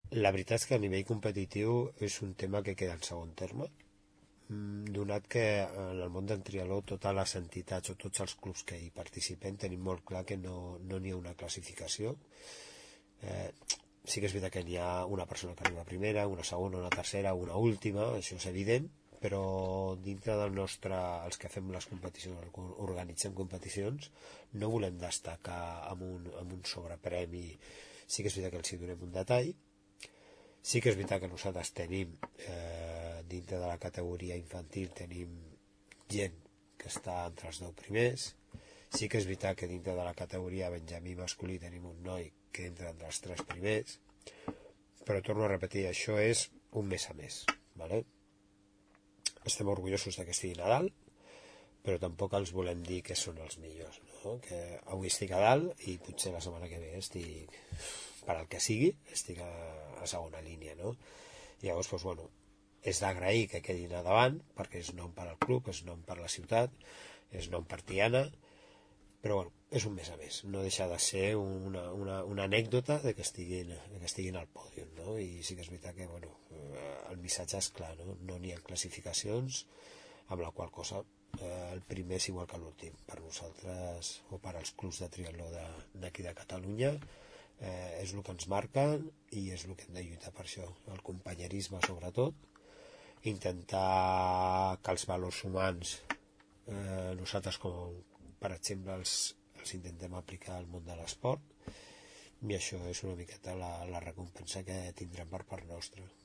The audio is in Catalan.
La veritat és que a nivell competitiu és un tema que queda en segon terme, donat que en el món del triatló totes les entitats o tots els clubs que hi participen tenim molt clar que no n'hi ha una classificació. Sí que és veritat que n'hi ha una persona que arriba primera, una segona, una tercera, una última, això és evident, però dintre del nostre, els que fem les competicions, organitzem competicions, no volem destacar amb un sobrepremi. Sí que és veritat que els hi donem un detall. Sí que és veritat que nosaltres tenim dintre de la categoria infantil tenim gent que està entre els 10 primers. Sí que és veritat que dintre de la categoria benjamí masculí tenim un noi que entra entre els 3 primers, però torno a repetir, això és un mes a mes, ¿vale? Estem orgullosos de que estigui a dalt, però tampoc els volem dir que són els millors, no? Que avui estic a dalt i potser la setmana que ve estic, per al que sigui, estic a segona línia, no? I llavors, doncs, bueno, és d'agrair que quedin a davant, perquè és nom per al club, és nom per la ciutat, és nom per Tiana, però bueno, és un mes a més, no deixa de ser una anècdota de que estiguin al pòdium, no? I sí que és veritat que bueno, el missatge és clar, no n'hi ha classificacions, amb la qual cosa el primer és igual que l'últim per nosaltres o per als clubs de triatló d'aquí de Catalunya. És el que ens marquen i és el que hem de lluitar per això, el companyerisme sobretot, intentar que els valors humans nosaltres com per exemple els intentem aplicar al món de l'esport, i això és una miqueta la recompensa que tindrem per part nostra.